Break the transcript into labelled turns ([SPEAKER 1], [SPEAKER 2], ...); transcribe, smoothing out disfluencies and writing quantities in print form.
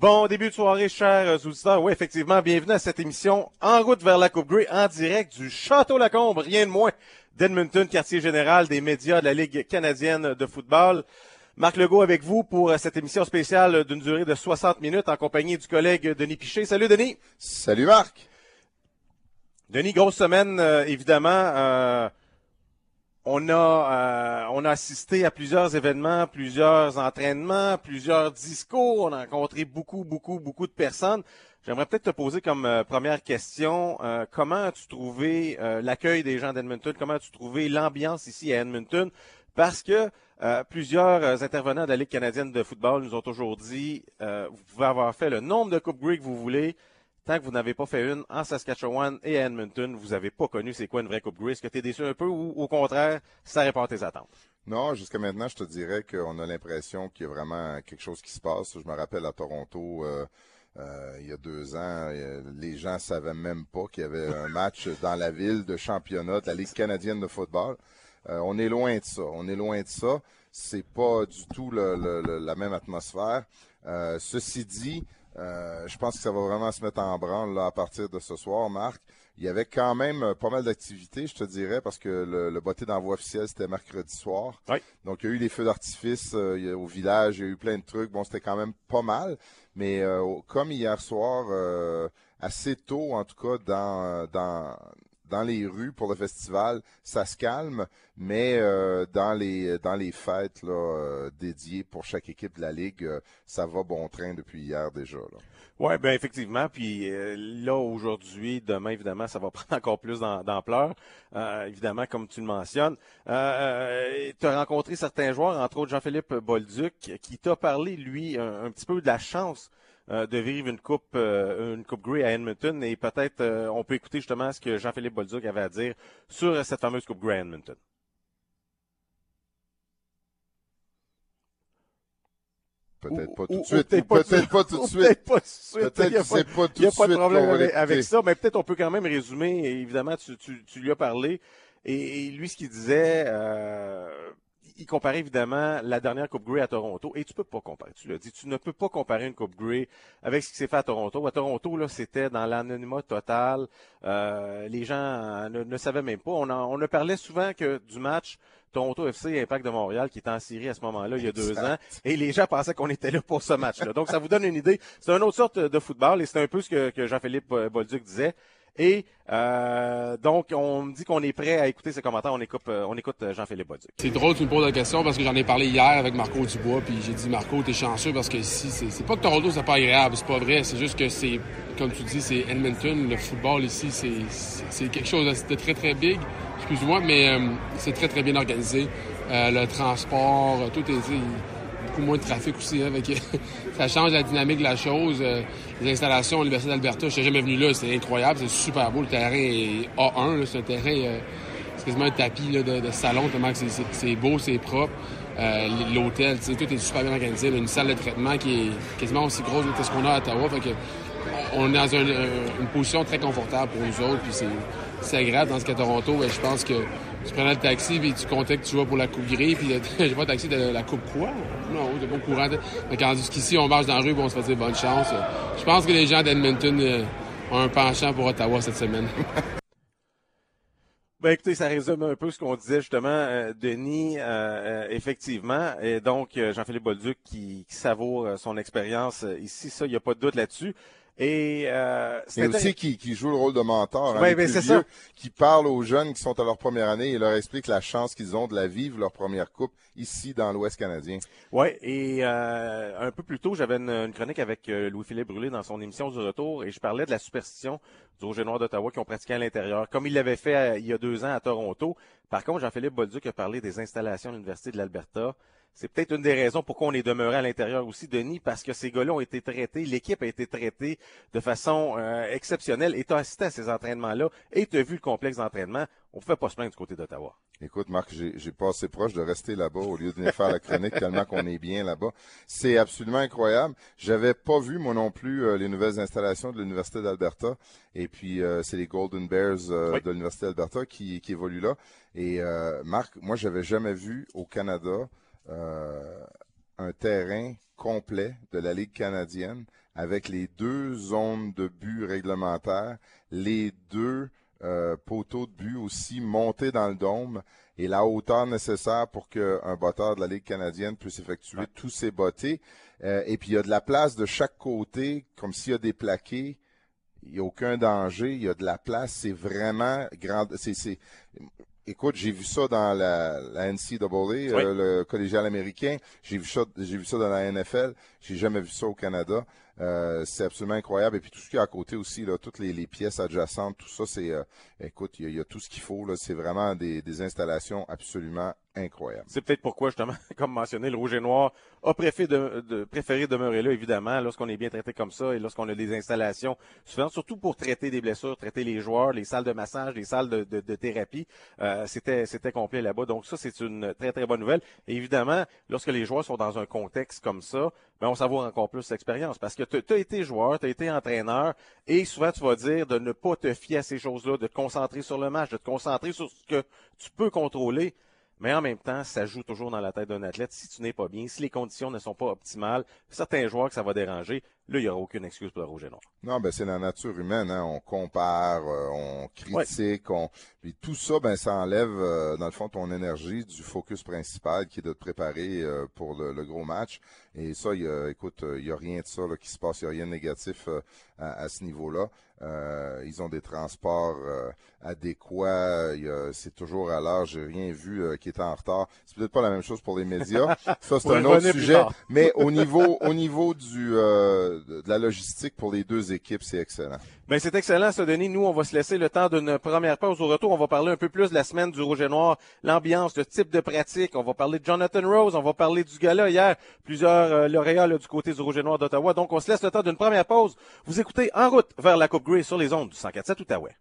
[SPEAKER 1] Bon début de soirée, chers auditeurs. Oui, effectivement, bienvenue à cette émission En route vers la Coupe Grey, en direct du Château-Lacombe, rien de moins d'Edmonton, quartier général des médias de la Ligue canadienne de football. Marc Legault avec vous pour cette émission spéciale d'une durée de 60 minutes en compagnie du collègue Denis Piché. Salut Denis.
[SPEAKER 2] Salut Marc.
[SPEAKER 1] Denis, grosse semaine, évidemment. On a assisté à plusieurs événements, plusieurs entraînements, plusieurs discours. On a rencontré beaucoup de personnes. J'aimerais peut-être te poser comme première question, comment as-tu trouvé l'accueil des gens d'Edmonton? Comment as-tu trouvé l'ambiance ici à Edmonton? Parce que plusieurs intervenants de la Ligue canadienne de football nous ont toujours dit, vous pouvez avoir fait le nombre de Coupes Grey que vous voulez. Tant que vous n'avez pas fait une en Saskatchewan et à Edmonton, vous n'avez pas connu c'est quoi une vraie Coupe Grey. Est-ce que tu es déçu un peu ou au contraire, ça répond à tes attentes?
[SPEAKER 2] Non, jusqu'à maintenant, je te dirais qu'on a l'impression qu'il y a vraiment quelque chose qui se passe. Je me rappelle à Toronto, il y a 2 ans, les gens savaient même pas qu'il y avait un match dans la ville de championnat de la Ligue canadienne de football. On est loin de ça. On est loin de ça. C'est pas du tout la même atmosphère. Ceci dit, je pense que ça va vraiment se mettre en branle là, à partir de ce soir, Marc. Il y avait quand même pas mal d'activités, je te dirais, parce que le botté d'envoi officiel, c'était mercredi soir.
[SPEAKER 1] Oui.
[SPEAKER 2] Donc, il y a eu les feux d'artifice au village, il y a eu plein de trucs. Bon, c'était quand même pas mal. Mais comme hier soir, assez tôt, en tout cas, dans les rues pour le festival, ça se calme, mais dans les fêtes là, dédiées pour chaque équipe de la Ligue, ça va bon train depuis hier déjà.
[SPEAKER 1] Oui, bien effectivement. Puis là, aujourd'hui, demain, évidemment, ça va prendre encore plus d'ampleur. Évidemment, comme tu le mentionnes. Tu as rencontré certains joueurs, entre autres Jean-Philippe Bolduc, qui t'a parlé, lui, un petit peu de la chance de vivre une coupe Grey à Edmonton. Et peut-être on peut écouter justement ce que Jean-Philippe Bolduc avait à dire sur cette fameuse Coupe Grey à Edmonton.
[SPEAKER 2] Peut-être pas tout de suite.
[SPEAKER 1] Peut-être pas tout de suite. Peut-être pas tout de suite.
[SPEAKER 2] Peut-être que c'est pas tout de suite.
[SPEAKER 1] Il n'y a pas de problème avec ça, mais peut-être on peut quand même résumer. Évidemment, tu lui as parlé. Et lui, ce qu'il disait, il comparait évidemment la dernière Coupe Grey à Toronto. Et tu peux pas comparer. Tu l'as dit, tu ne peux pas comparer une Coupe Grey avec ce qui s'est fait à Toronto. À Toronto, là, c'était dans l'anonymat total. Les gens ne savaient même pas. On ne parlait souvent que du match Toronto FC et Impact de Montréal qui était en série à ce moment-là il y a 2 ans. Et les gens pensaient qu'on était là pour ce match-là. Donc, ça vous donne une idée. C'est une autre sorte de football et c'est un peu ce que Jean-Philippe Bolduc disait. Et donc, on me dit qu'on est prêt à écouter ces commentaires. On écoute Jean-Philippe Bolduc.
[SPEAKER 3] C'est drôle que tu me poses la question parce que j'en ai parlé hier avec Marco Dubois. Puis j'ai dit, Marco, t'es chanceux parce que ici, c'est pas que Toronto, c'est pas agréable. C'est pas vrai. C'est juste que c'est, comme tu dis, c'est Edmonton. Le football ici, c'est quelque chose de très, très big. Excuse-moi, mais c'est très, très bien organisé. Le transport, tout est... beaucoup moins de trafic aussi, hein, ça change la dynamique de la chose. Les installations à l'Université d'Alberta, je suis jamais venu là, c'est incroyable, c'est super beau. Le terrain est A1, là, c'est un terrain, c'est quasiment un tapis là, de salon, tellement que c'est beau, c'est propre. L'hôtel, tout est super bien organisé. Il y a une salle de traitement qui est quasiment aussi grosse que ce qu'on a à Ottawa. Fait que on est dans une position très confortable pour nous autres. Puis c'est agréable dans ce qu'à Toronto. Je pense que tu prenais le taxi puis tu comptais que tu vas pour la Coupe Grey. Puis j'ai pas de taxi de la Coupe quoi? Non, t'es pas au courant. Mais quand jusqu'ici, on marche dans la rue on se fait dire bonne chance. Je pense que les gens d'Edmonton ont un penchant pour Ottawa cette semaine.
[SPEAKER 1] Ben écoutez, ça résume un peu ce qu'on disait justement, Denis, effectivement. Et donc, Jean-Philippe Bolduc qui savoure son expérience ici, ça, il n'y a pas de doute là-dessus. Et
[SPEAKER 2] mais aussi qui joue le rôle de mentor,
[SPEAKER 1] oui,
[SPEAKER 2] les plus
[SPEAKER 1] c'est
[SPEAKER 2] vieux,
[SPEAKER 1] ça.
[SPEAKER 2] Qui parle aux jeunes qui sont à leur première année et leur explique la chance qu'ils ont de la vivre, leur première coupe, ici dans l'Ouest canadien.
[SPEAKER 1] Oui, et un peu plus tôt, j'avais une chronique avec Louis-Philippe Brûlé dans son émission du retour et je parlais de la superstition du Rouge et Noir d'Ottawa qui ont pratiqué à l'intérieur, comme il l'avait fait il y a 2 ans à Toronto. Par contre, Jean-Philippe Bolduc a parlé des installations de l'Université de l'Alberta. C'est peut-être une des raisons pourquoi on est demeuré à l'intérieur aussi, Denis, parce que ces gars-là ont été traités, l'équipe a été traitée de façon exceptionnelle. Et tu as assisté à ces entraînements-là et tu as vu le complexe d'entraînement. On ne pouvait pas se plaindre du côté d'Ottawa.
[SPEAKER 2] Écoute, Marc, j'ai passé proche de rester là-bas au lieu de venir faire la chronique tellement qu'on est bien là-bas. C'est absolument incroyable. J'avais pas vu, moi non plus, les nouvelles installations de l'Université d'Alberta. Et puis, c'est les Golden Bears
[SPEAKER 1] Oui.
[SPEAKER 2] de l'Université d'Alberta qui évoluent là. Et Marc, moi, j'avais jamais vu au Canada un terrain complet de la Ligue canadienne avec les 2 zones de but réglementaires, les 2 poteaux de but aussi montés dans le dôme et la hauteur nécessaire pour qu'un botteur de la Ligue canadienne puisse effectuer tous ses bottées. Et puis, il y a de la place de chaque côté, comme s'il y a des plaqués. Il n'y a aucun danger. Il y a de la place. C'est vraiment grand. Écoute, j'ai vu ça dans la NCAA, le collégial américain. J'ai vu ça dans la NFL. J'ai jamais vu ça au Canada. C'est absolument incroyable. Et puis tout ce qu'il y a à côté aussi, là, toutes les pièces adjacentes, tout ça, c'est, écoute, il y a tout ce qu'il faut. Là, c'est vraiment des installations absolument incroyables.
[SPEAKER 1] C'est peut-être pourquoi, justement, comme mentionné, le Rouge et Noir a préféré demeurer là, évidemment, lorsqu'on est bien traité comme ça et lorsqu'on a des installations suffisantes, surtout pour traiter des blessures, traiter les joueurs, les salles de massage, les salles de thérapie. C'était complet là-bas. Donc ça, c'est une très, très bonne nouvelle. Et évidemment, lorsque les joueurs sont dans un contexte comme ça, ben on savoure encore plus l'expérience parce que tu as été joueur, tu as été entraîneur et souvent tu vas dire de ne pas te fier à ces choses-là, de te concentrer sur le match, de te concentrer sur ce que tu peux contrôler. Mais en même temps, ça joue toujours dans la tête d'un athlète. Si tu n'es pas bien, si les conditions ne sont pas optimales, certains joueurs que ça va déranger, là, il n'y aura aucune excuse pour le Rouge et Noir.
[SPEAKER 2] Non, ben c'est la nature humaine, hein. On compare, on critique, puis tout ça, ben ça enlève dans le fond ton énergie du focus principal qui est de te préparer pour le gros match. Et ça, écoute, il y a rien de ça là, qui se passe, il n'y a rien de négatif à ce niveau-là. Ils ont des transports adéquats, c'est toujours à l'heure. J'ai rien vu qui était en retard. C'est peut-être pas la même chose pour les médias. Ça, c'est un autre sujet. Mais au niveau de la logistique pour les 2 équipes, c'est excellent.
[SPEAKER 1] Ben c'est excellent, ça, Denis. Nous, on va se laisser le temps d'une première pause. Au retour, on va parler un peu plus de la semaine du Rouge et Noir, l'ambiance, le type de pratique. On va parler de Jonathan Rose, on va parler du gala hier, plusieurs lauréats là, du côté du Rouge et Noir d'Ottawa. Donc, on se laisse le temps d'une première pause. Vous écoutez En route vers la Coupe Grey sur les ondes du 104.7 Outaouais.